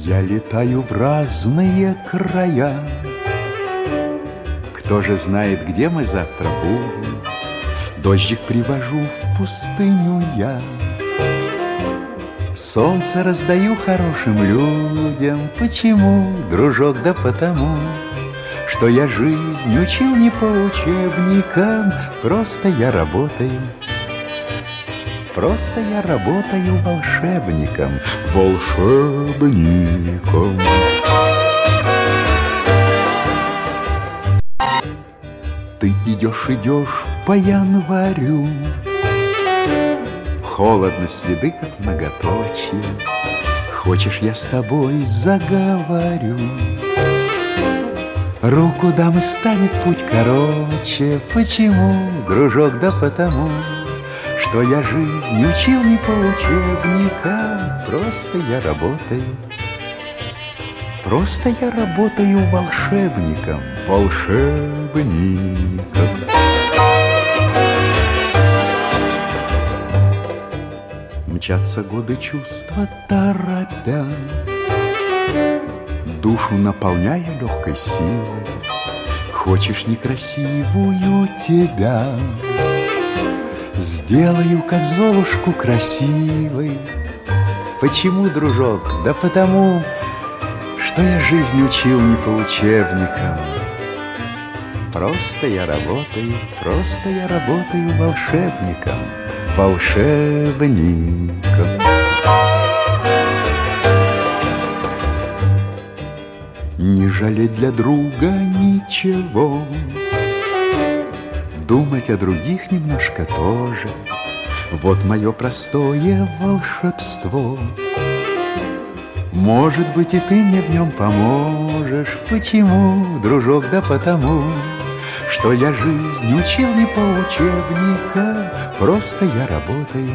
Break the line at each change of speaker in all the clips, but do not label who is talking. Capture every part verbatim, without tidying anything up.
Я летаю в разные края. Кто же знает, где мы завтра будем? Дождик привожу в пустыню я. Солнце раздаю хорошим людям. Почему, дружок? Да потому, что я жизнь учил не по учебникам. Просто я работаю. Просто я работаю волшебником. Волшебником. Ты идешь, идешь по январю. Холодно, следы как многоточие. Хочешь, я с тобой заговорю? Руку дам, и станет путь короче. Почему, дружок? Да потому, что я жизнь учил не по учебникам. Просто я работаю. Просто я работаю волшебником. Волшебником. Мчатся годы чувства торопя, душу наполняя легкой силой. Хочешь некрасивую тебя, сделаю, как Золушку, красивой. Почему, дружок? Да потому, что я жизнь учил не по учебникам. Просто я работаю, просто я работаю волшебником. Волшебником. Не жалеть для друга ничего, думать о других немножко тоже. Вот мое простое волшебство. Может быть, и ты мне в нем поможешь. Почему, дружок? Да потому, что я жизнь учил не по учебникам. Просто я работаю.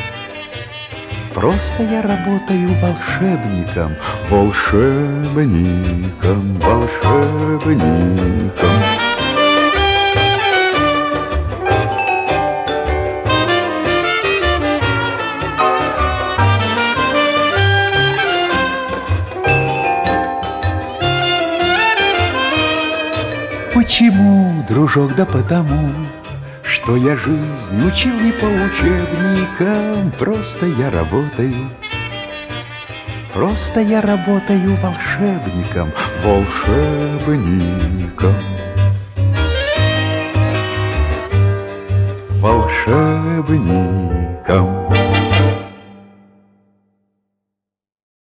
Просто я работаю волшебником. Волшебником, волшебником. Почему, дружок? Да потому, что я жизнь учил не по учебникам. Просто я работаю. Просто я работаю волшебником. Волшебником. Волшебником.